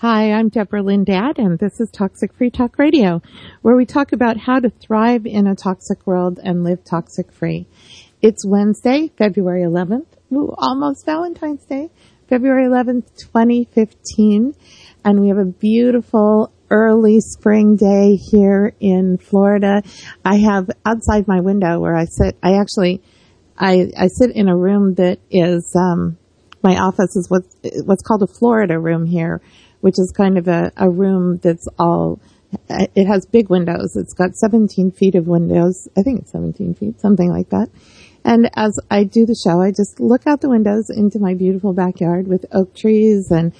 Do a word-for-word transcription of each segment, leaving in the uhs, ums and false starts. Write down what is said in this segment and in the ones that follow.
Hi, I'm Deborah Lindad, and this is Toxic Free Talk Radio, where we talk about how to thrive in a toxic world and live toxic free. It's Wednesday, February eleventh, ooh, almost Valentine's Day, February eleventh, twenty fifteen, and we have a beautiful early spring day here in Florida. I have outside my window where I sit, I actually, I, I sit in a room that is, um, my office is what's, what's called a Florida room here, which is kind of a, a room that's all, it has big windows. It's got seventeen feet of windows. I think it's seventeen feet, something like that. And as I do the show, I just look out the windows into my beautiful backyard with oak trees and,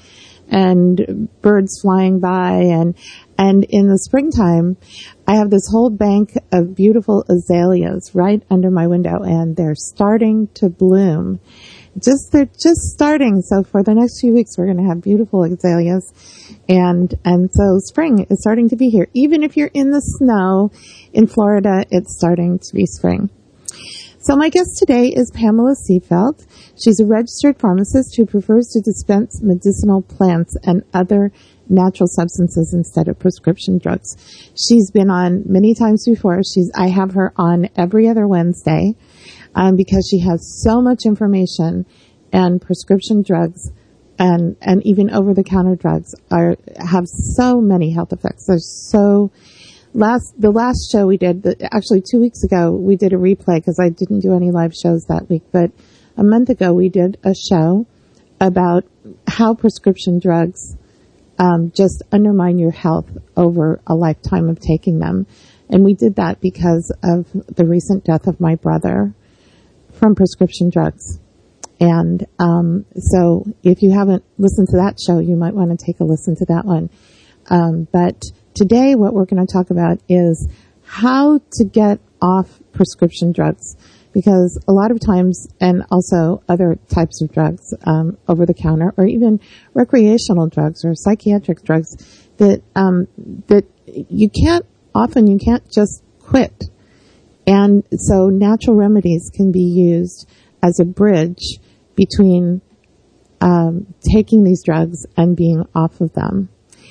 and birds flying by. And, and in the springtime, I have this whole bank of beautiful azaleas right under my window, and they're starting to bloom. Just, they're just starting. So for the next few weeks, we're going to have beautiful azaleas. And, and so spring is starting to be here. Even if you're in the snow in Florida, it's starting to be spring. So my guest today is Pamela Seefeld. She's a registered pharmacist who prefers to dispense medicinal plants and other natural substances instead of prescription drugs. She's been on many times before. She's, I have her on every other Wednesday. Um, because she has so much information, and prescription drugs and, and even over-the-counter drugs are, have so many health effects. There's so, last, the last show we did, the, actually two weeks ago, we did a replay because I didn't do any live shows that week, but a month ago we did a show about how prescription drugs, um, just undermine your health over a lifetime of taking them. And we did that because of the recent death of my brother from prescription drugs. And um, so if you haven't listened to that show, you might want to take a listen to that one. Um, but today what we're going to talk about is how to get off prescription drugs. Because a lot of times, and also other types of drugs, um, over the counter, or even recreational drugs or psychiatric drugs, that um, that you can't, often you can't just quit. And so natural remedies can be used as a bridge between um, taking these drugs and being off of them.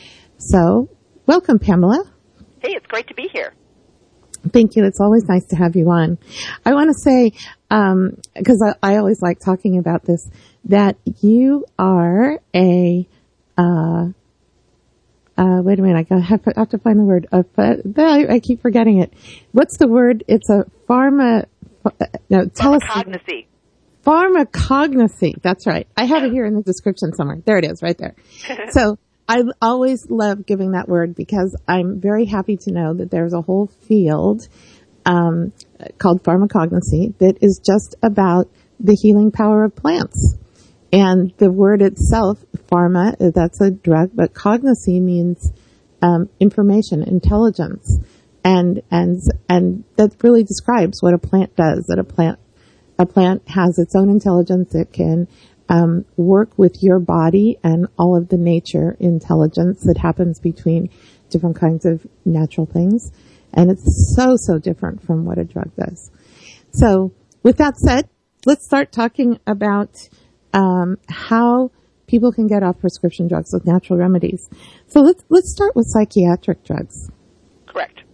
So, welcome, Pamela. Hey, it's great to be here. Thank you. It's always nice to have you on. I want to say, um, because I, I always like talking about this, that you are a uh, Uh, wait a minute, I have, have to find the word. Uh, but I, I keep forgetting it. What's the word? It's a pharma, uh, no, tell us. Pharmacognosy. Pharmacognosy. That's right. I have it here in the description somewhere. There it is, right there. So I always love giving that word because I'm very happy to know that there's a whole field, um, called pharmacognosy that is just about the healing power of plants. And the word itself, pharma, that's a drug, but cognosy means um, information, intelligence, and and and that really describes what a plant does. That a plant a plant has its own intelligence. It can um, work with your body and all of the nature intelligence that happens between different kinds of natural things, and it's so so different from what a drug does. So, with that said, let's start talking about Um, how people can get off prescription drugs with natural remedies. So let's let's start with psychiatric drugs. Correct.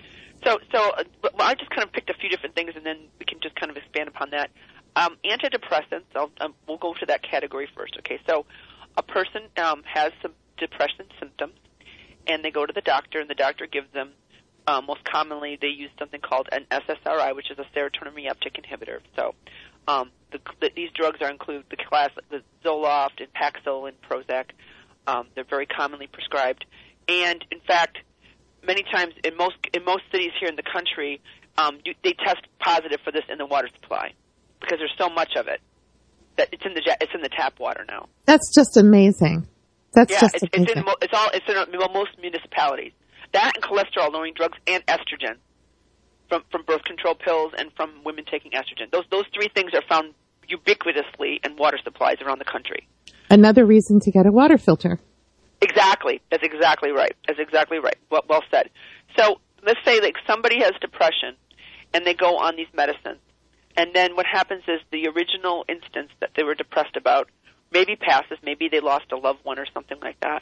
So, so uh, well, I just kind of picked a few different things, and then we can just kind of expand upon that. Um, antidepressants. I'll, um, we'll go to that category first. Okay. So, a person um, has some depression symptoms, and they go to the doctor, and the doctor gives them. Um, most commonly, they use something called an S S R I, which is a serotonin reuptake inhibitor. So. Um, the, the, these drugs are include the class, the Zoloft and Paxil and Prozac. Um, they're very commonly prescribed, and in fact, many times in most in most cities here in the country, um, you, they test positive for this in the water supply because there's so much of it that it's in the it's in the tap water now. That's just amazing. That's yeah, just it's, amazing. it's in it's all it's in most municipalities. That and cholesterol-lowering drugs and estrogen. From, from birth control pills and from women taking estrogen. Those those three things are found ubiquitously in water supplies around the country. Another reason to get a water filter. Exactly. That's exactly right. That's exactly right. Well, well said. So let's say like somebody has depression and they go on these medicines. And then what happens is the original instance that they were depressed about maybe passes, maybe they lost a loved one or something like that.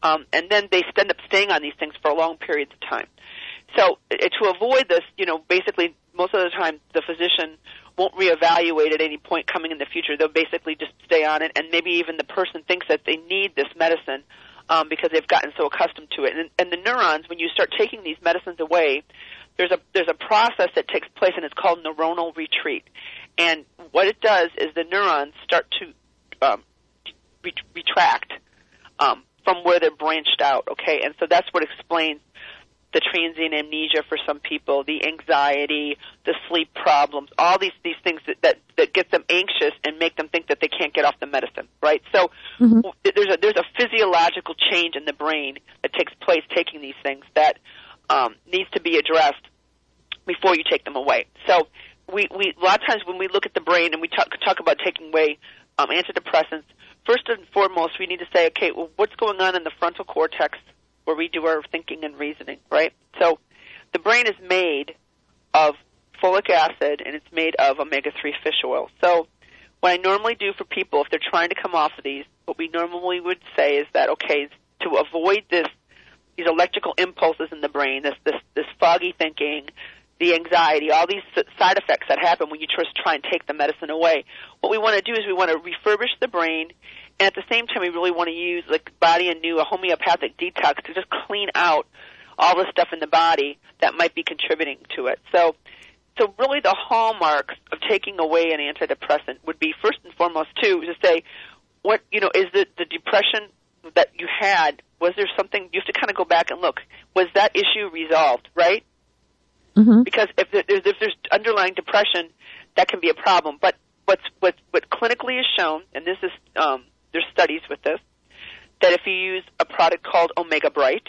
Um, and then they end up staying on these things for long periods of time. So uh, to avoid this, you know, basically most of the time the physician won't reevaluate at any point coming in the future. They'll basically just stay on it, and maybe even the person thinks that they need this medicine um, because they've gotten so accustomed to it. And, and the neurons, when you start taking these medicines away, there's a there's a process that takes place, and it's called neuronal retreat. And what it does is the neurons start to um, ret- retract um, from where they're branched out, okay? And so that's what explains the transient amnesia for some people, the anxiety, the sleep problems, all these, these things that, that, that get them anxious and make them think that they can't get off the medicine, right? So mm-hmm. there's a there's a physiological change in the brain that takes place taking these things that um, needs to be addressed before you take them away. So we, we a lot of times when we look at the brain and we talk, talk about taking away um, antidepressants, first and foremost we need to say, okay, well, what's going on in the frontal cortex where we do our thinking and reasoning, right? So the brain is made of folic acid, and it's made of omega three fish oil. So what I normally do for people, if they're trying to come off of these, what we normally would say is that, okay, to avoid this, these electrical impulses in the brain, this, this, this foggy thinking, the anxiety, all these side effects that happen when you just try and take the medicine away, what we want to do is we want to refurbish the brain. And at the same time, we really want to use, like, Body Anew, a homeopathic detox to just clean out all the stuff in the body that might be contributing to it. So, so really the hallmarks of taking away an antidepressant would be, first and foremost, too, to say, what, you know, is the, the depression that you had, was there something, you have to kind of go back and look, was that issue resolved, right? Mm-hmm. Because if there's, if there's underlying depression, that can be a problem. But what's, what, what clinically is shown, and this is, um, there's studies with this, that if you use a product called Omega Bright,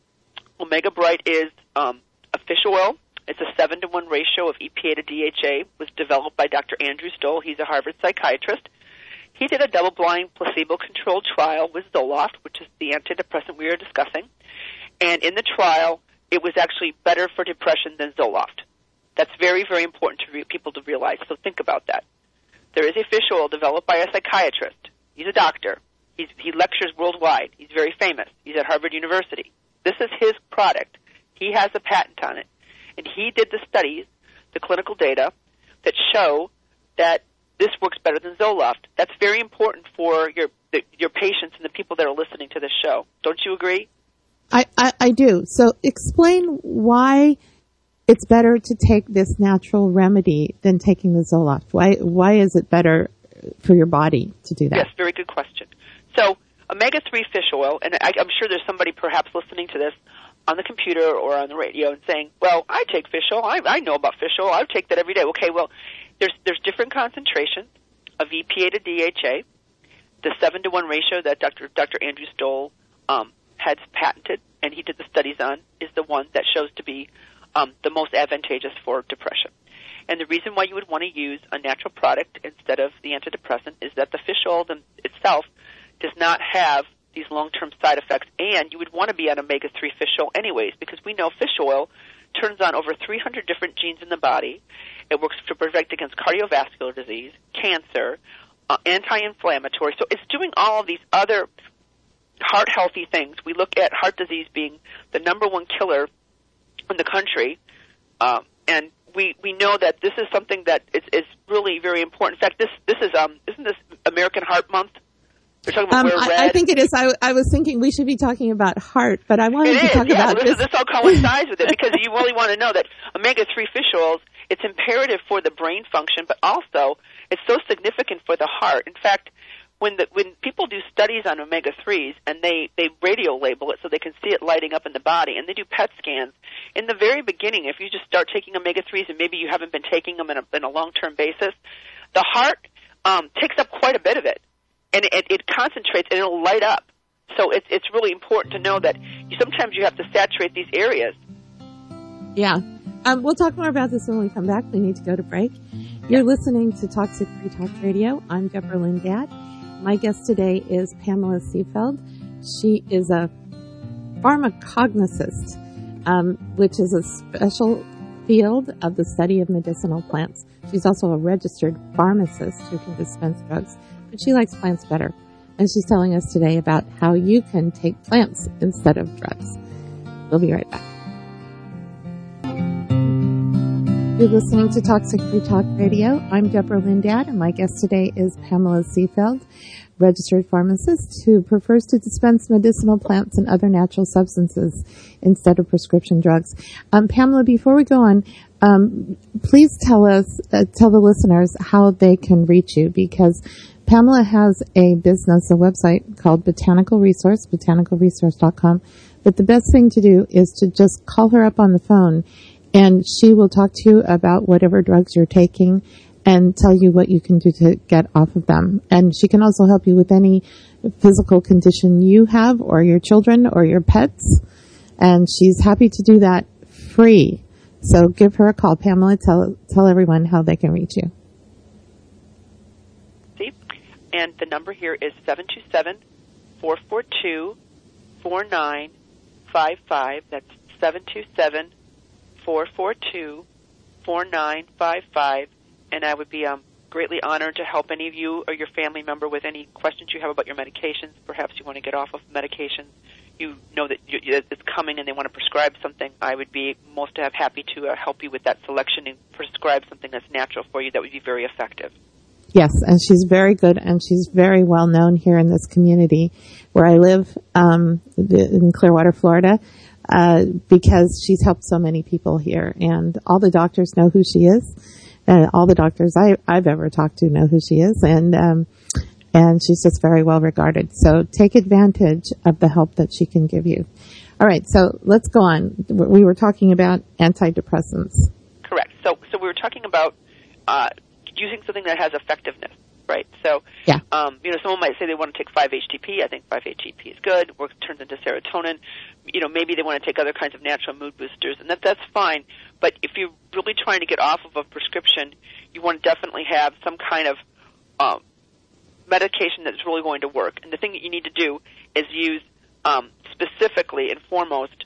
Omega Bright is um, a fish oil. It's a seven to one ratio of E P A to D H A. It was developed by Doctor Andrew Stoll. He's a Harvard psychiatrist. He did a double-blind, placebo-controlled trial with Zoloft, which is the antidepressant we were discussing. And in the trial, it was actually better for depression than Zoloft. That's very, very important to re- people to realize. So think about that. There is a fish oil developed by a psychiatrist. He's a doctor. He's, he lectures worldwide. He's very famous. He's at Harvard University. This is his product. He has a patent on it. And he did the studies, the clinical data, that show that this works better than Zoloft. That's very important for your the, your patients and the people that are listening to this show. Don't you agree? I, I, I do. So explain why it's better to take this natural remedy than taking the Zoloft. Why why is it better for your body to do that? Yes, very good question. So omega three fish oil, and I, I'm sure there's somebody perhaps listening to this on the computer or on the radio and saying, well, I take fish oil. I, I know about fish oil. I take that every day. Okay, well, there's there's different concentrations of E P A to D H A. The seven to one ratio that Dr. Dr. Andrew Stoll um, has patented and he did the studies on is the one that shows to be um, the most advantageous for depression. And the reason why you would want to use a natural product instead of the antidepressant is that the fish oil itself does not have these long-term side effects, and you would want to be on omega three fish oil anyways, because we know fish oil turns on over three hundred different genes in the body. It works to protect against cardiovascular disease, cancer, uh, anti-inflammatory. So it's doing all of these other heart-healthy things. We look at heart disease being the number one killer in the country, um, and we, we know that this is something that is, is really very important. In fact, this this is um isn't this American Heart Month? We're talking about um, wear red. I, I think it is. I, I was thinking we should be talking about heart, but I wanted it to is, talk yeah, about well, this. This all coincides with it because you really want to know that omega three fish oils, it's imperative for the brain function, but also it's so significant for the heart. In fact, when the, when people do studies on omega threes and they, they radio label it so they can see it lighting up in the body, and they do P E T scans, in the very beginning, if you just start taking omega threes and maybe you haven't been taking them in a, in a long-term basis, the heart um, takes up quite a bit of it. And it, it concentrates and it'll light up. So it's it's really important to know that you, sometimes you have to saturate these areas. Yeah. Um, we'll talk more about this when we come back. We need to go to break. You're listening to Toxic Free Talk Radio. I'm Deborah Lynn Gadd. My guest today is Pamela Seefeld. She is a pharmacognosist, um, which is a special field of the study of medicinal plants. She's also a registered pharmacist who can dispense drugs, but she likes plants better. and she's telling us today about how you can take plants instead of drugs. We'll be right back. You're listening to Toxic Free Talk Radio. I'm Deborah Lindad, and my guest today is Pamela Seefeld, registered pharmacist who prefers to dispense medicinal plants and other natural substances instead of prescription drugs. Um, Pamela, before we go on, um, please tell us, uh, tell the listeners how they can reach you, because Pamela has a business, a website called Botanical Resource, botanical resource dot com. But the best thing to do is to just call her up on the phone, and she will talk to you about whatever drugs you're taking and tell you what you can do to get off of them. And she can also help you with any physical condition you have, or your children, or your pets. And she's happy to do that free. So give her a call. Pamela, tell tell everyone how they can reach you. See? And the number here is seven two seven, four four two, four nine five five. That's seven two seven, four four two, four nine five five. And I would be um, greatly honored to help any of you or your family member with any questions you have about your medications. Perhaps you want to get off of medications. You know that you, it's coming and they want to prescribe something. I would be most have happy to uh, help you with that selection and prescribe something that's natural for you that would be very effective. Yes, and she's very good, and she's very well known here in this community where I live, um, in Clearwater, Florida, uh, because she's helped so many people here, and all the doctors know who she is. And all the doctors I, I've ever talked to know who she is, and um, and she's just very well regarded. So take advantage of the help that she can give you. All right, so let's go on. We were talking about antidepressants. Correct. So so we were talking about uh, using something that has effectiveness, right? So yeah. um, you know, someone might say they want to take five H T P. I think five H T P is good. Works turns into serotonin. You know, maybe they want to take other kinds of natural mood boosters, and that that's fine. But if you're really trying to get off of a prescription, you want to definitely have some kind of um, medication that's really going to work. And the thing that you need to do is use um, specifically and foremost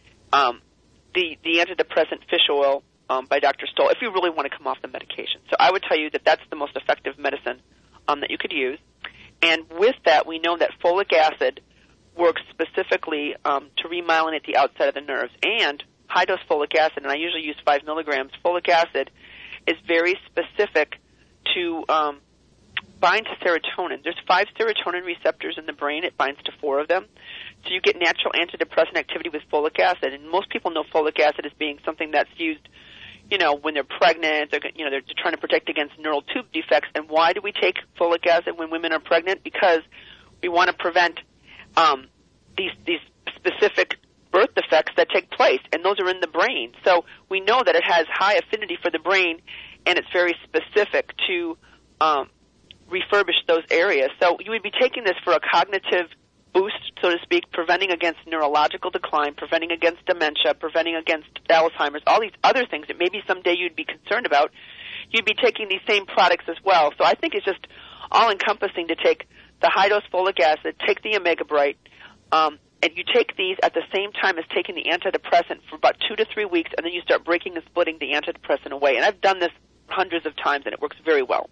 um, the, the antidepressant fish oil um, by Doctor Stoll if you really want to come off the medication. So I would tell you that that's the most effective medicine um, that you could use. And with that, we know that folic acid works specifically um, to remyelinate the outside of the nerves. And high-dose folic acid, and I usually use five milligrams, folic acid is very specific to um, bind to serotonin. There's five serotonin receptors in the brain. It binds to four of them. So you get natural antidepressant activity with folic acid. And most people know folic acid as being something that's used, you know, when they're pregnant. They're, you know, they're trying to protect against neural tube defects. And why do we take folic acid when women are pregnant? Because we want to prevent um, these these specific birth defects that take place, and those are in the brain. So we know that it has high affinity for the brain, and it's very specific to um, refurbish those areas. So you would be taking this for a cognitive boost, so to speak, preventing against neurological decline, preventing against dementia, preventing against Alzheimer's, all these other things that maybe someday you'd be concerned about. You'd be taking these same products as well. So I think it's just all-encompassing to take the high-dose folic acid, take the Omega Bright, um, and you take these at the same time as taking the antidepressant for about two to three weeks, and then you start breaking and splitting the antidepressant away. And I've done this hundreds of times, and it works very well.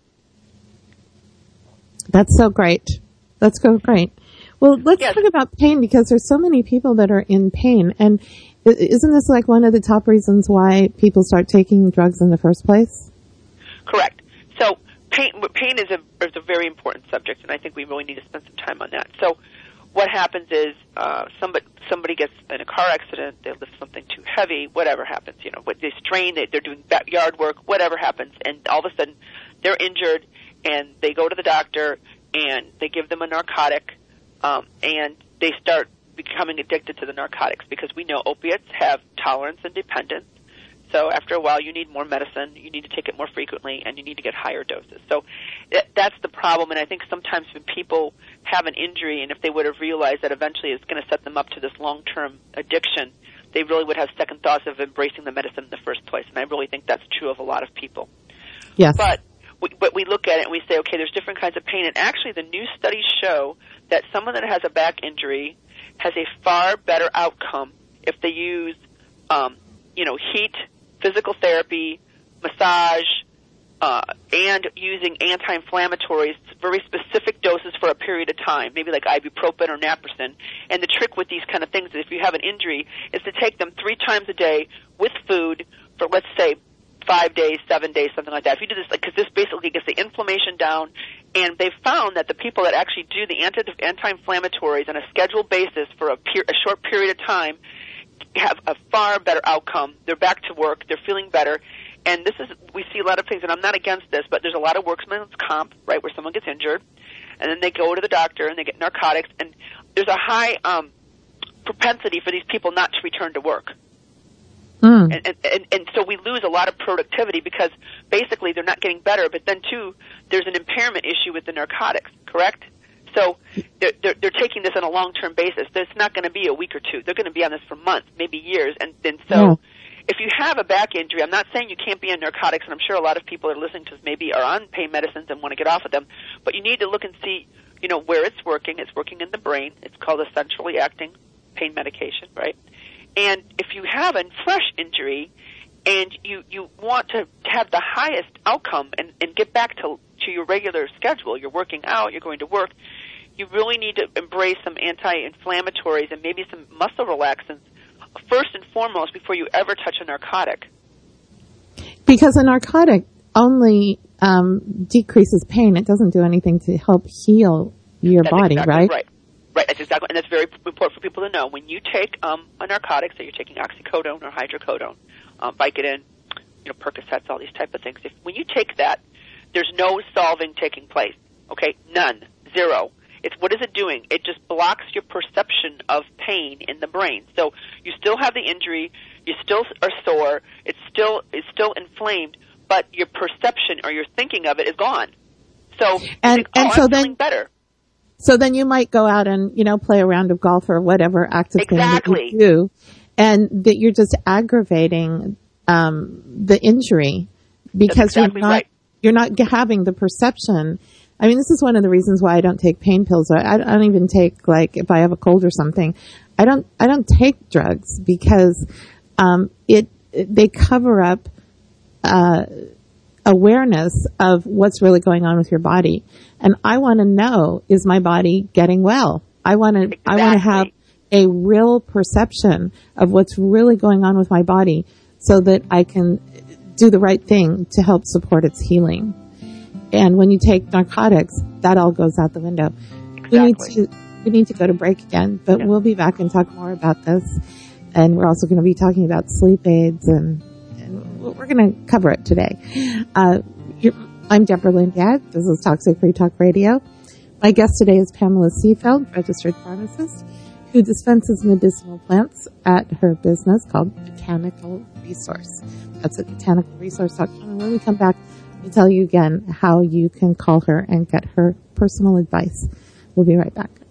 That's so great. That's so great. Well, let's yes. talk about pain, because there's so many people that are in pain. And isn't this like one of the top reasons why people start taking drugs in the first place? Correct. So pain, pain is a, is a very important subject, and I think we really need to spend some time on that. So what happens is uh, somebody somebody gets in a car accident, they lift something too heavy, whatever happens, you know, they strain, they, they're doing backyard work, whatever happens, and all of a sudden they're injured, and they go to the doctor, and they give them a narcotic, um, and they start becoming addicted to the narcotics, because we know opiates have tolerance and dependence. So after a while, you need more medicine, you need to take it more frequently, and you need to get higher doses. So that's the problem, and I think sometimes when people have an injury, and if they would have realized that eventually it's going to set them up to this long-term addiction, they really would have second thoughts of embracing the medicine in the first place, and I really think that's true of a lot of people. Yes. But we, but we look at it and we say, okay, there's different kinds of pain, and actually the new studies show that someone that has a back injury has a far better outcome if they use, um, you know, heat, physical therapy, massage, uh, and using anti-inflammatories, very specific doses for a period of time, maybe like ibuprofen or naproxen. And the trick with these kind of things is if you have an injury is to take them three times a day with food for, let's say, five days, seven days, something like that. If you do this, because this basically gets the inflammation down, and they've found that the people that actually do the anti, anti-inflammatories on a scheduled basis for a, per, a short period of time have a far better outcome. They're back to work. They're feeling better. And this is, we see a lot of things, and I'm not against this, but there's a lot of workman's comp, right, where someone gets injured, and then they go to the doctor and they get narcotics, and there's a high um, propensity for these people not to return to work. Mm. And, and, and so we lose a lot of productivity because basically they're not getting better, but then, too, there's an impairment issue with the narcotics, correct? So they're, they're, they're taking this on a long-term basis. It's not going to be a week or two. They're going to be on this for months, maybe years. And, and so yeah. if you have a back injury, I'm not saying you can't be on narcotics, and I'm sure a lot of people are listening to this maybe are on pain medicines and want to get off of them, but you need to look and see, you know, where it's working. It's working in the brain. It's called a centrally acting pain medication, right? And if you have a fresh injury and you, you want to have the highest outcome and, and get back to, to your regular schedule, you're working out, you're going to work, you really need to embrace some anti-inflammatories and maybe some muscle relaxants first and foremost before you ever touch a narcotic. Because a narcotic only um, decreases pain. It doesn't do anything to help heal your That's body, exactly right? Right. Right, that's exactly, and that's very important for people to know. When you take um, a narcotic, so you're taking oxycodone or hydrocodone, um, Vicodin, you know, Percocets, all these type of things. If when you take that, there's no solving taking place. Okay, none, zero. It's what is it doing? It just blocks your perception of pain in the brain. So you still have the injury, you still are sore, it's still it's still inflamed, but your perception or your thinking of it is gone. So and think, oh, and so I'm then feeling better. So then you might go out and, you know, play a round of golf or whatever active exactly. thing that you do, and that you're just aggravating um, the injury because exactly you're not right. you're not having the perception. I mean, this is one of the reasons why I don't take pain pills. I, I don't even take, like, if I have a cold or something, I don't I don't take drugs because um, it, it they cover up uh, awareness of what's really going on with your body. And I want to know, is my body getting well? I want to, exactly. I want to have a real perception of what's really going on with my body so that I can do the right thing to help support its healing. And when you take narcotics, that all goes out the window. Exactly. We need to, we need to go to break again, but yeah. we'll be back and talk more about this. And we're also going to be talking about sleep aids and, and we're going to cover it today. Uh, you're, I'm Deborah Lynn Gadd. This is Toxic Free Talk Radio. My guest today is Pamela Seefeld, registered pharmacist, who dispenses medicinal plants at her business called Botanical Resource. That's at botanical resource dot com. And when we come back, we'll tell you again how you can call her and get her personal advice. We'll be right back.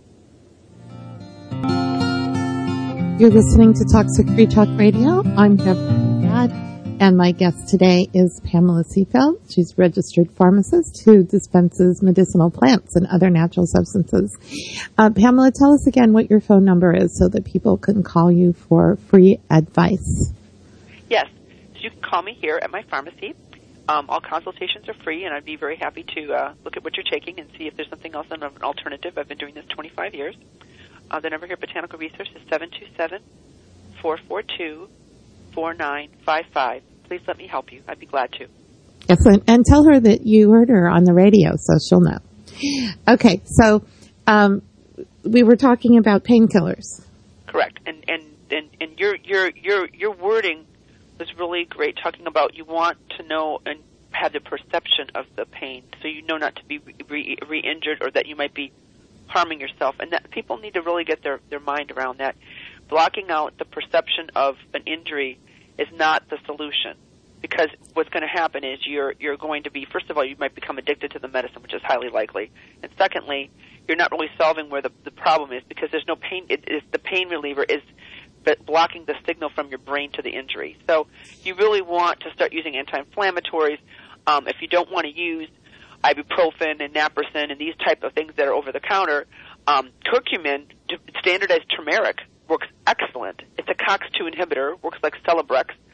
You're listening to Toxic Free Talk Radio. I'm Deborah Lynn Gadd. And my guest today is Pamela Seefeld. She's a registered pharmacist who dispenses medicinal plants and other natural substances. Uh, Pamela, tell us again what your phone number is so that people can call you for free advice. Yes. So you can call me here at my pharmacy. Um, all consultations are free, and I'd be very happy to uh, look at what you're taking and see if there's something else an alternative. I've been doing this twenty-five years. Uh, the number here at Botanical Resource is seven two seven, four four two, four nine five five. Please let me help you. I'd be glad to. Excellent. And tell her that you heard her on the radio so she'll know. Okay, so um, we were talking about painkillers. Correct. And and, and, and your your your your wording was really great, talking about you want to know and have the perception of the pain so you know not to be re- re-injured or that you might be harming yourself. And that people need to really get their, their mind around that. Blocking out the perception of an injury is not the solution, because what's going to happen is you're you're going to be, first of all, you might become addicted to the medicine, which is highly likely, and secondly, you're not really solving where the the problem is, because there's no pain. It is the pain reliever is blocking the signal from your brain to the injury. So you really want to start using anti-inflammatories. Um, if you don't want to use ibuprofen and naproxen and these type of things that are over the counter, um, curcumin, standardized turmeric, works excellent. It's a COX two inhibitor, works like Celebrex.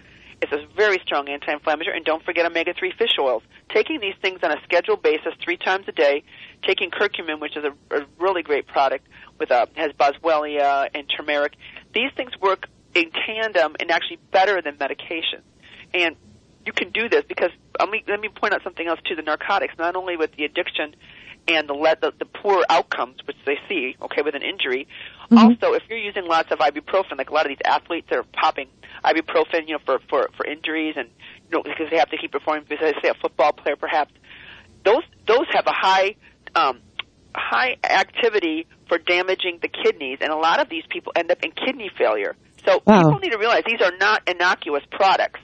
It's a very strong anti-inflammatory. And don't forget omega three fish oils. Taking these things on a scheduled basis three times a day, taking curcumin, which is a, a really great product, with a, has boswellia and turmeric. These things work in tandem and actually better than medication. And you can do this because, let me, let me point out something else too, the narcotics, not only with the addiction and the, the, the poor outcomes, which they see, okay, with an injury. Mm-hmm. Also, if you're using lots of ibuprofen, like a lot of these athletes that are popping ibuprofen, you know, for, for, for injuries and, you know, because they have to keep performing, because say a football player perhaps, those, those have a high, um, high activity for damaging the kidneys, and a lot of these people end up in kidney failure. So wow. People need to realize these are not innocuous products.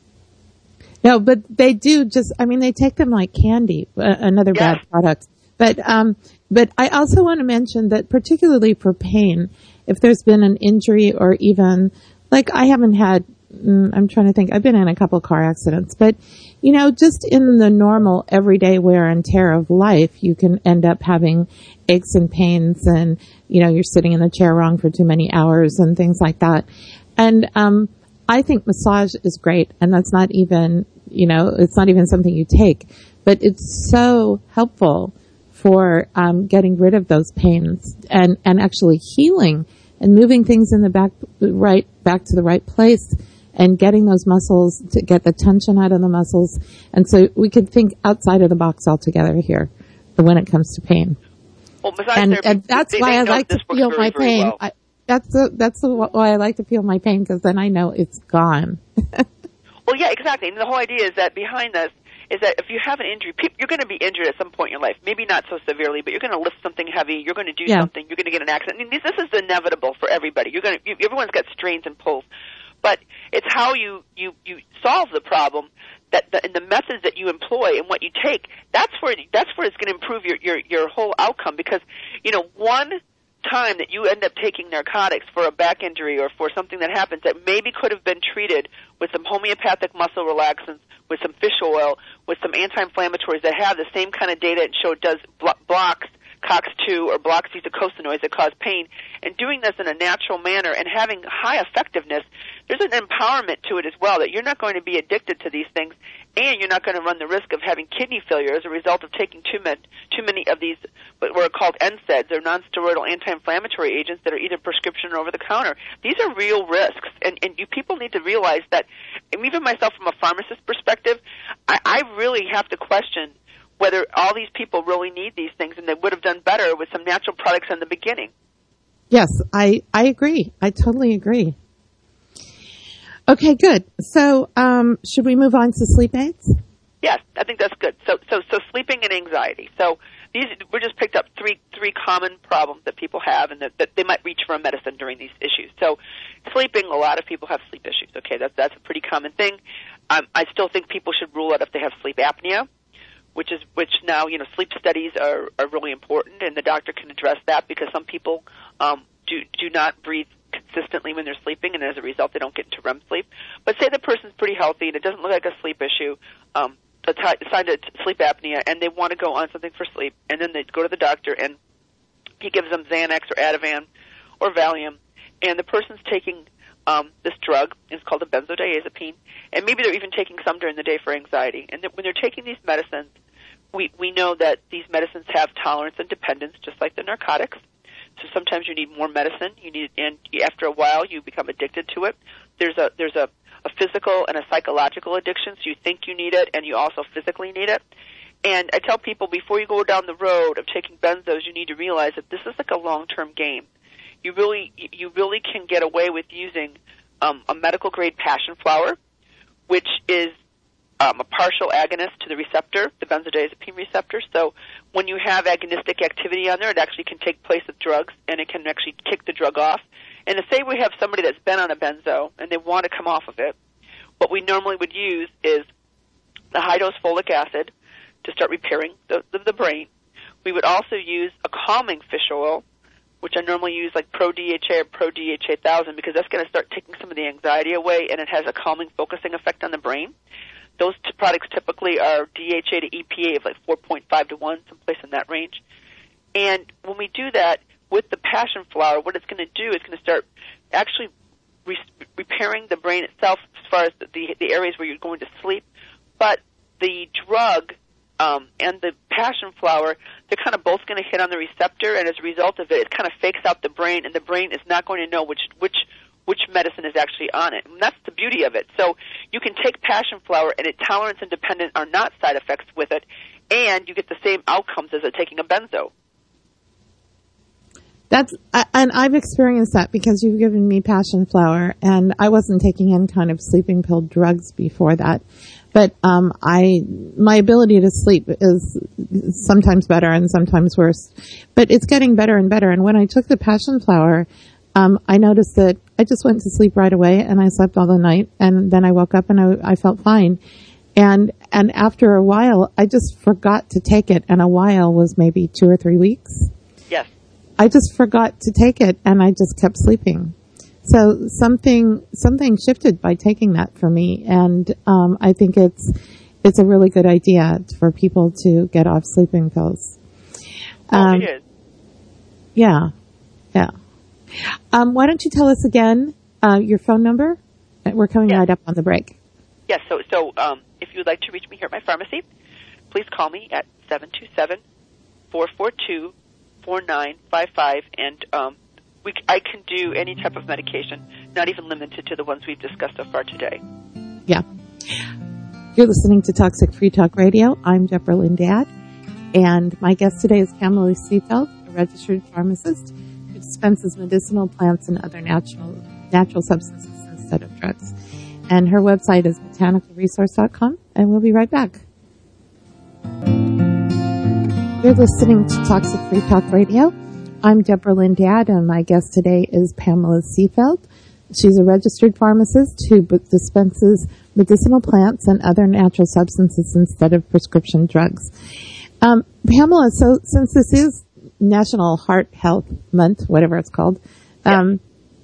No, but they do just, I mean, they take them like candy, uh, another yes. bad product. But, um, but I also want to mention that particularly for pain, if there's been an injury or even, like I haven't had, I'm trying to think, I've been in a couple car accidents, but, you know, just in the normal everyday wear and tear of life, you can end up having aches and pains and, you know, you're sitting in the chair wrong for too many hours and things like that. And, um, I think massage is great, and that's not even, you know, it's not even something you take, but it's so helpful for um, getting rid of those pains and, and actually healing and moving things in the back, right, back to the right place and getting those muscles to get the tension out of the muscles. And so we could think outside of the box altogether here when it comes to pain. Well, massage and, therapy, and that's they, why they I like to feel very, my very pain. well. I, that's the, that's the, why I like to feel my pain, because then I know it's gone. Well, yeah, exactly. And the whole idea is that behind this is that if you have an injury, you're going to be injured at some point in your life. Maybe not so severely, but you're going to lift something heavy. You're going to do yeah. something. You're going to get an accident. I mean, this, this is inevitable for everybody. You're going to, you, everyone's got strains and pulls, but it's how you you you solve the problem, that the, and the methods that you employ and what you take. That's where that's where it's going to improve your your your whole outcome. Because you know, one time that you end up taking narcotics for a back injury or for something that happens that maybe could have been treated with some homeopathic muscle relaxants, with some fish oil, with some anti-inflammatories that have the same kind of data and show it does blo- blocks C O X two or blocks these eicosanoids that cause pain, and doing this in a natural manner and having high effectiveness, there's an empowerment to it as well, that you're not going to be addicted to these things, and you're not going to run the risk of having kidney failure as a result of taking too many, too many of these what are called N SAIDs, or non-steroidal anti-inflammatory agents that are either prescription or over-the-counter. These are real risks, and, and you people need to realize that, and even myself from a pharmacist perspective, I, I really have to question whether all these people really need these things, and they would have done better with some natural products in the beginning. Yes, I, I agree. I totally agree. Okay, good. So, um, should we move on to sleep aids? Yes, I think that's good. So, so, so sleeping and anxiety. So these, we just picked up three, three common problems that people have, and that, that they might reach for a medicine during these issues. So, sleeping, a lot of people have sleep issues. Okay, that's that's a pretty common thing. Um, I still think people should rule out if they have sleep apnea, which is which now, you know, sleep studies are, are really important, and the doctor can address that, because some people um, do do not breathe consistently when they're sleeping, and as a result, they don't get into R E M sleep. But say the person's pretty healthy and it doesn't look like a sleep issue, um, a t- sign of sleep apnea, and they want to go on something for sleep, and then they go to the doctor, and he gives them Xanax or Ativan or Valium, and the person's taking um, this drug. It's called a benzodiazepine, and maybe they're even taking some during the day for anxiety. And th- when they're taking these medicines, we, we know that these medicines have tolerance and dependence, just like the narcotics. So sometimes you need more medicine. You need, and after a while, you become addicted to it. There's a there's a, a physical and a psychological addiction. So you think you need it, and you also physically need it. And I tell people, before you go down the road of taking benzos, you need to realize that this is like a long-term game. You really you really can get away with using um, a medical grade passion flower, which is Um, a partial agonist to the receptor, the benzodiazepine receptor. So when you have agonistic activity on there, it actually can take place of drugs, and it can actually kick the drug off. And to say we have somebody that's been on a benzo and they want to come off of it, what we normally would use is the high-dose folic acid to start repairing the, the, the brain. We would also use a calming fish oil, which I normally use like Pro D H A or Pro D H A one thousand, because that's going to start taking some of the anxiety away, and it has a calming, focusing effect on the brain. Those t- products typically are D H A to E P A of like four point five to one, someplace in that range. And when we do that with the passion flower, what it's going to do is going to start actually re- repairing the brain itself as far as the, the areas where you're going to sleep, but the drug um, and the passion flower, they're kind of both going to hit on the receptor, and as a result of it, it kind of fakes out the brain, and the brain is not going to know which which which medicine is actually on it. And that's the beauty of it. So you can take passion flower, and it tolerance independent are not side effects with it, and you get the same outcomes as it taking a benzo. That's, and I've experienced that because you've given me passion flower, and I wasn't taking any kind of sleeping pill drugs before that. But um, I, my ability to sleep is sometimes better and sometimes worse. But it's getting better and better. And when I took the passion flower, um, I noticed that I just went to sleep right away, and I slept all the night. And then I woke up and I, I felt fine. And and after a while, I just forgot to take it. And a while was maybe two or three weeks. Yes. I just forgot to take it, and I just kept sleeping. So something something shifted by taking that for me, and um, I think it's it's a really good idea for people to get off sleeping pills. Um, oh, it is. Yeah, yeah. Um, why don't you tell us again uh, your phone number? We're coming yes. right up on the break. Yes. So so um, if you would like to reach me here at my pharmacy, please call me at seven two seven, four four two, four nine five five, and um, we, I can do any type of medication, not even limited to the ones we've discussed so far today. Yeah. You're listening to Toxic Free Talk Radio. I'm Deborah Lindad, and my guest today is Pamela Seefeld, a registered pharmacist who dispenses medicinal plants and other natural natural substances instead of drugs. And her website is botanical resource dot com, and we'll be right back. You're listening to Toxic Free Talk Radio. I'm Deborah Lindad, and my guest today is Pamela Seefeld. She's a registered pharmacist who dispenses medicinal plants and other natural substances instead of prescription drugs. Um, Pamela, so since this is National Heart Health Month, whatever it's called, um,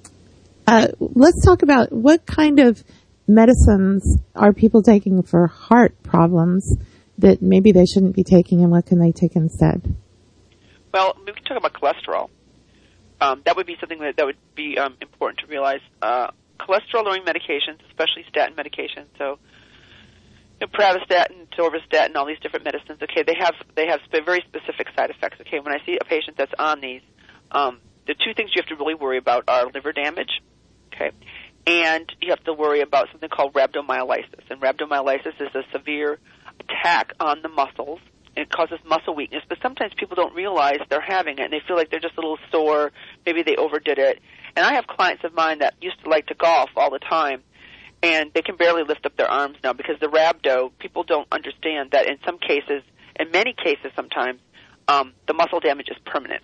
uh, let's talk about what kind of medicines are people taking for heart problems that maybe they shouldn't be taking, and what can they take instead? Well, we can talk about cholesterol. Um, that would be something that, that would be um, important to realize. Uh, cholesterol-lowering medications, especially statin medications, so you know, pravastatin, torvastatin, all these different medicines. Okay, they have they have sp- very specific side effects. Okay, when I see a patient that's on these, um, the two things you have to really worry about are liver damage. Okay, and you have to worry about something called rhabdomyolysis, and rhabdomyolysis is a severe attack on the muscles. It causes muscle weakness, but sometimes people don't realize they're having it, and they feel like they're just a little sore. Maybe they overdid it. And I have clients of mine that used to like to golf all the time, and they can barely lift up their arms now because the rhabdo, people don't understand that in some cases, in many cases sometimes, um, the muscle damage is permanent.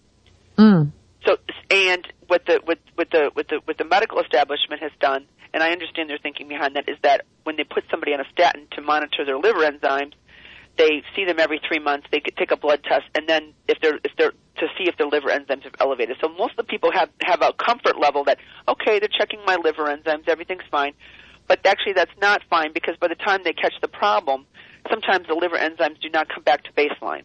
Mm. So, and what the, what, what the, what the, what the medical establishment has done, and I understand their thinking behind that, is that when they put somebody on a statin to monitor their liver enzymes, they see them every three months. They could take a blood test, and then if they're if they're to see if their liver enzymes have elevated. So most of the people have have a comfort level that okay, they're checking my liver enzymes, everything's fine. But actually, that's not fine because by the time they catch the problem, sometimes the liver enzymes do not come back to baseline.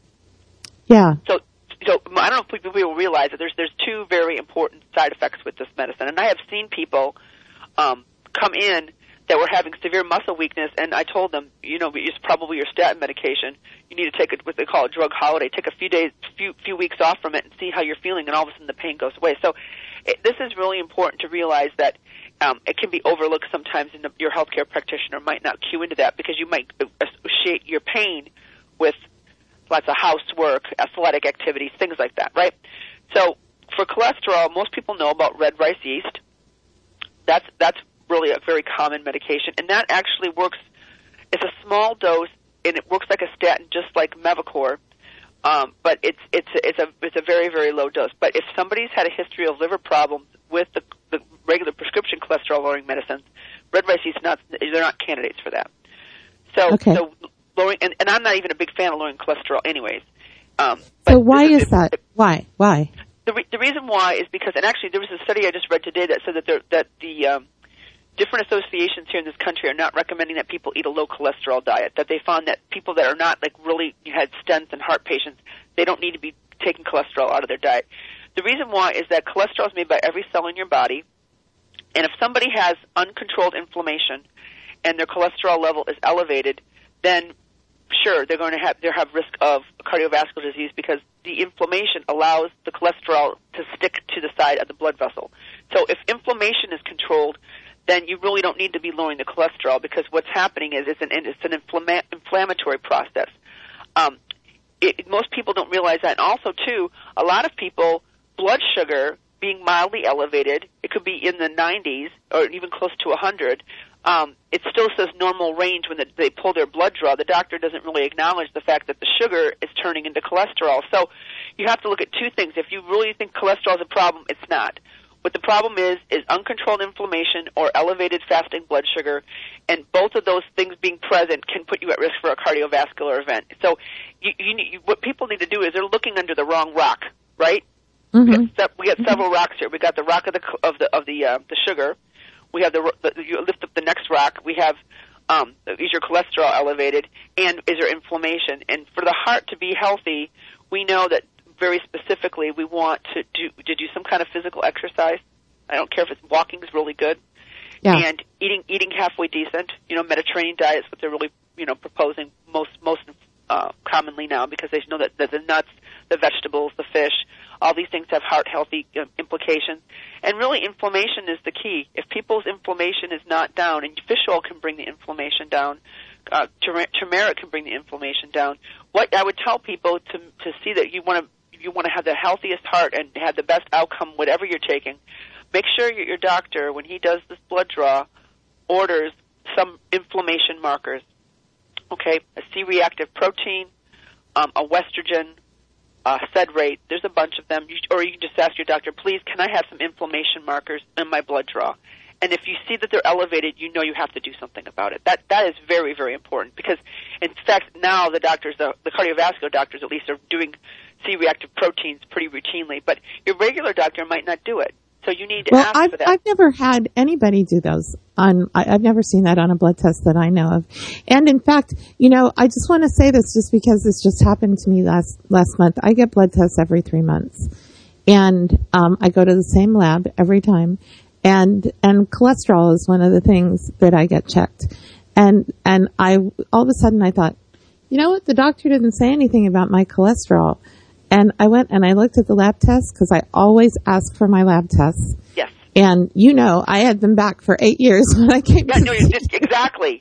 Yeah. So, so I don't know if people realize that there's there's two very important side effects with this medicine, and I have seen people um, come in that were having severe muscle weakness, and I told them, you know, it's probably your statin medication. You need to take it, what they call a drug holiday. Take a few days, few few weeks off from it, and see how you're feeling, and all of a sudden the pain goes away. So, it, this is really important to realize that um, it can be overlooked sometimes, and your healthcare practitioner might not cue into that because you might associate your pain with lots of housework, athletic activities, things like that, right? So, for cholesterol, most people know about red rice yeast. That's that's really a very common medication, and that actually works. It's a small dose, and it works like a statin, just like Mevacor, um, but it's it's it's a it's a very very low dose. But if somebody's had a history of liver problems with the, the regular prescription cholesterol lowering medicines, red rice yeast not they're not candidates for that. So okay. so lowering, and, and I'm not even a big fan of lowering cholesterol, anyways. Um, so why is it, that? It, why why? The re- the reason why is because, and actually there was a study I just read today that said that there, that the um, different associations here in this country are not recommending that people eat a low cholesterol diet, that they found that people that are not like really had stents and heart patients, they don't need to be taking cholesterol out of their diet. The reason why is that cholesterol is made by every cell in your body, And if somebody has uncontrolled inflammation and their cholesterol level is elevated, then sure, they're going to have they have risk of cardiovascular disease because the inflammation allows the cholesterol to stick to the side of the blood vessel. So if inflammation is controlled, then you really don't need to be lowering the cholesterol because what's happening is it's an it's an inflama- inflammatory process. Um, it, most people don't realize that. And also, too, a lot of people, blood sugar being mildly elevated, it could be in the nineties or even close to one hundred. Um, it still says normal range when the, they pull their blood draw. The doctor doesn't really acknowledge the fact that the sugar is turning into cholesterol. So you have to look at two things. If you really think cholesterol is a problem, it's not. What the problem is is uncontrolled inflammation or elevated fasting blood sugar, and both of those things being present can put you at risk for a cardiovascular event. So you, you, you, what people need to do is they're looking under the wrong rock, right? Mm-hmm. We got, we got several rocks here. We got the rock of the of the of the uh, the sugar. We have the, the you lift up the next rock. We have um, is your cholesterol elevated, and is there inflammation? And for the heart to be healthy, we know that very specifically we want to do to do some kind of physical exercise. I don't care if it's walking is really good, yeah. and eating eating halfway decent. You know, Mediterranean diet is what they're really you know proposing most most uh, commonly now because they know that, that the nuts, the vegetables, the fish, all these things have heart healthy uh, implications. And really, inflammation is the key. If people's inflammation is not down, and fish oil can bring the inflammation down, uh, turmeric can bring the inflammation down. What I would tell people to to see that you want to you want to have the healthiest heart and have the best outcome, whatever you're taking, make sure your, your doctor, when he does this blood draw, orders some inflammation markers. Okay, a C-reactive protein, um, a Westrogen, Uh, sed rate, there's a bunch of them, you, or you can just ask your doctor, please, can I have some inflammation markers in my blood draw? And if you see that they're elevated, you know you have to do something about it. That That is very, very important because, in fact, now the doctors, the, the cardiovascular doctors at least, are doing C-reactive proteins pretty routinely, but your regular doctor might not do it. So you need to well, ask I've, for that. I've never had anybody do those. On, I, I've never seen that on a blood test that I know of. And in fact, you know, I just want to say this just because this just happened to me last last month. I get blood tests every three months, and um, I go to the same lab every time. And and cholesterol is one of the things that I get checked. And and I all of a sudden I thought, you know what? The doctor didn't say anything about my cholesterol. And I went and I looked at the lab tests because I always ask for my lab tests. Yes. And, you know, I had them back for eight years when I came yeah, to no, you're just, exactly.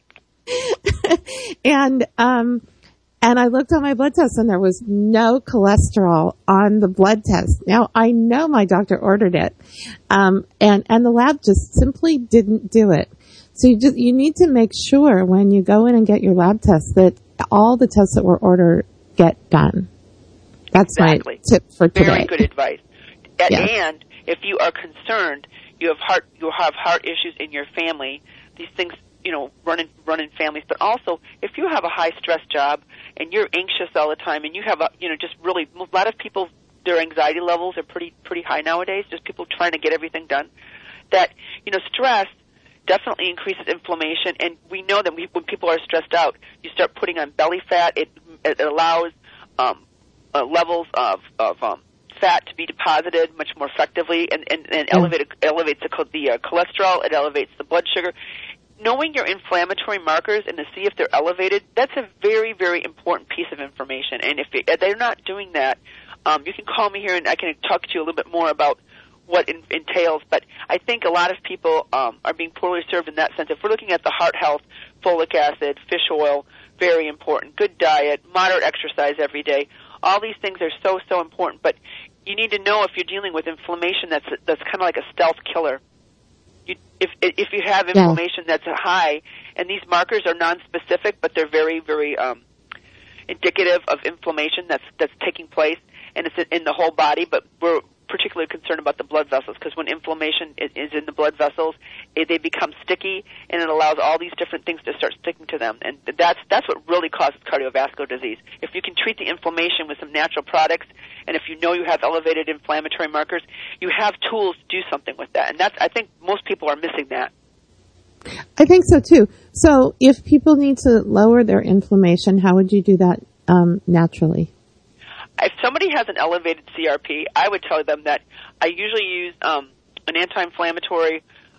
and, um, and I looked on my blood test and there was no cholesterol on the blood test. Now, I know my doctor ordered it. Um, and, and the lab just simply didn't do it. So you just, you need to make sure when you go in and get your lab tests that all the tests that were ordered get done. That's exactly. my tip for today. Very good advice. Yeah. And if you are concerned, you have heart, you have heart issues in your family. These things, you know, run in run in families. But also, if you have a high stress job and you're anxious all the time, and you have a, you know, just really a lot of people, their anxiety levels are pretty pretty high nowadays. Just people trying to get everything done. That you know, stress definitely increases inflammation, and we know that we, when people are stressed out, you start putting on belly fat. It it allows um, Uh, levels of, of um, fat to be deposited much more effectively, and, and, and yeah. elevated, elevates the, the uh, cholesterol, it elevates the blood sugar. Knowing your inflammatory markers and to see if they're elevated, that's a very, very important piece of information. And if they're not doing that, um, you can call me here and I can talk to you a little bit more about what it entails. But I think a lot of people um, are being poorly served in that sense. If we're looking at the heart health, folic acid, fish oil, very important, good diet, moderate exercise every day, all these things are so, so important, but you need to know if you're dealing with inflammation that's that's kind of like a stealth killer. You, if if you have inflammation yeah. that's high, and these markers are nonspecific, but they're very, very um, indicative of inflammation that's that's taking place, and it's in the whole body, but we're particularly concerned about the blood vessels, because when inflammation is, is in the blood vessels, it, they become sticky, and it allows all these different things to start sticking to them, and that's that's what really causes cardiovascular disease. If you can treat the inflammation with some natural products, and if you know you have elevated inflammatory markers, you have tools to do something with that, and that's I think most people are missing that. I think so too. So if people need to lower their inflammation, how would you do that um, naturally? If somebody has an elevated C R P, I would tell them that I usually use um, an anti-inflammatory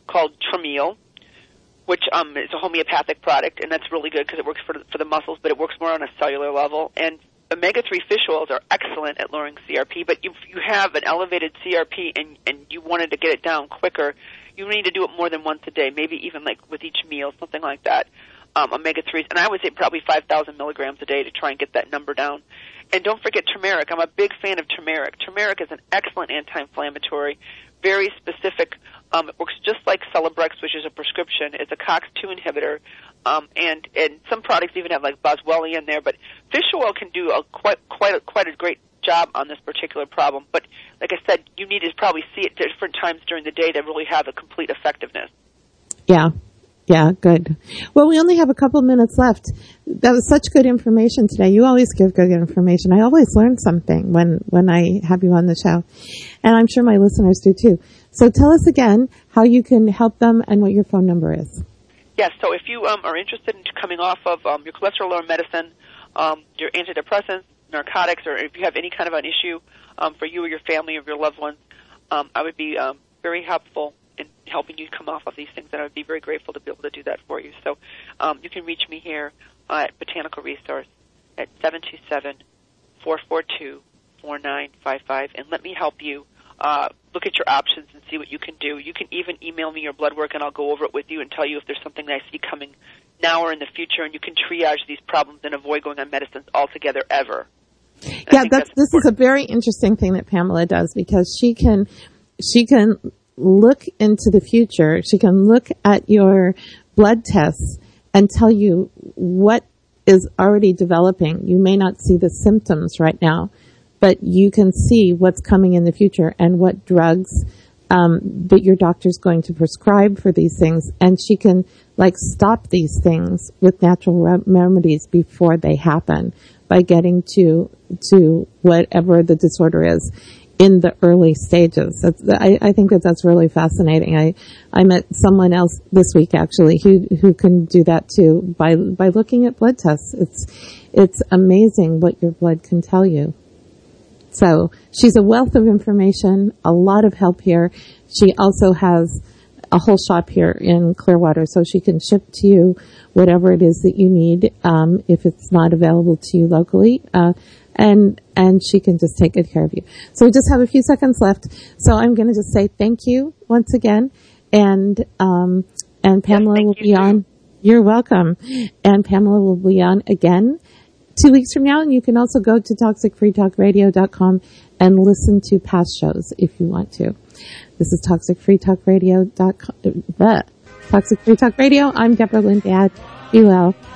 called Trameal, which um, is a homeopathic product, and that's really good because it works for the, for the muscles, but it works more on a cellular level. And omega three fish oils are excellent at lowering C R P, but if you have an elevated C R P and, and you wanted to get it down quicker, you need to do it more than once a day, maybe even like with each meal, something like that, um, omega threes. And I would say probably five thousand milligrams a day to try and get that number down. And don't forget turmeric. I'm a big fan of turmeric. Turmeric is an excellent anti-inflammatory, very specific. Um, it works just like Celebrex, which is a prescription. It's a COX two inhibitor, um, and and some products even have like Boswellia in there. But fish oil can do a quite quite a, quite a great job on this particular problem. But like I said, you need to probably see it different times during the day to really have a complete effectiveness. Yeah. Yeah, good. Well, we only have a couple minutes left. That was such good information today. You always give good information. I always learn something when, when I have you on the show. And I'm sure my listeners do too. So tell us again how you can help them and what your phone number is. Yes, so if you um, are interested in coming off of um, your cholesterol-lowering medicine, um, your antidepressants, narcotics, or if you have any kind of an issue um, for you or your family or your loved ones, um, I would be um, very helpful in helping you come off of these things, and I would be very grateful to be able to do that for you. So um, you can reach me here uh, at Botanical Resource at seven two seven, four four two, four nine five five, and let me help you uh, look at your options and see what you can do. You can even email me your blood work, and I'll go over it with you and tell you if there's something that I see coming now or in the future, and you can triage these problems and avoid going on medicines altogether ever. And yeah, that's, that's this is a very interesting thing that Pamela does, because she can she can look into the future. She can look at your blood tests and tell you what is already developing. You may not see the symptoms right now, but you can see what's coming in the future and what drugs um, that your doctor's going to prescribe for these things. And she can like stop these things with natural re- remedies before they happen by getting to to whatever the disorder is in the early stages. That's, I, I think that that's really fascinating. I, I met someone else this week actually who, who can do that too by, by looking at blood tests. It's, it's amazing what your blood can tell you. So she's a wealth of information, a lot of help here. She also has a whole shop here in Clearwater, so she can ship to you whatever it is that you need, um, if it's not available to you locally. Uh, And, and she can just take good care of you. So we just have a few seconds left. So I'm going to just say thank you once again. And, um, and Pamela yes, will be you on. Too. You're welcome. And Pamela will be on again two weeks from now. And you can also go to toxic free talk radio dot com and listen to past shows if you want to. This is toxic free talk radio dot com. Uh, Toxic Free Talk Radio. I'm Deborah Lynn Dad. Be well.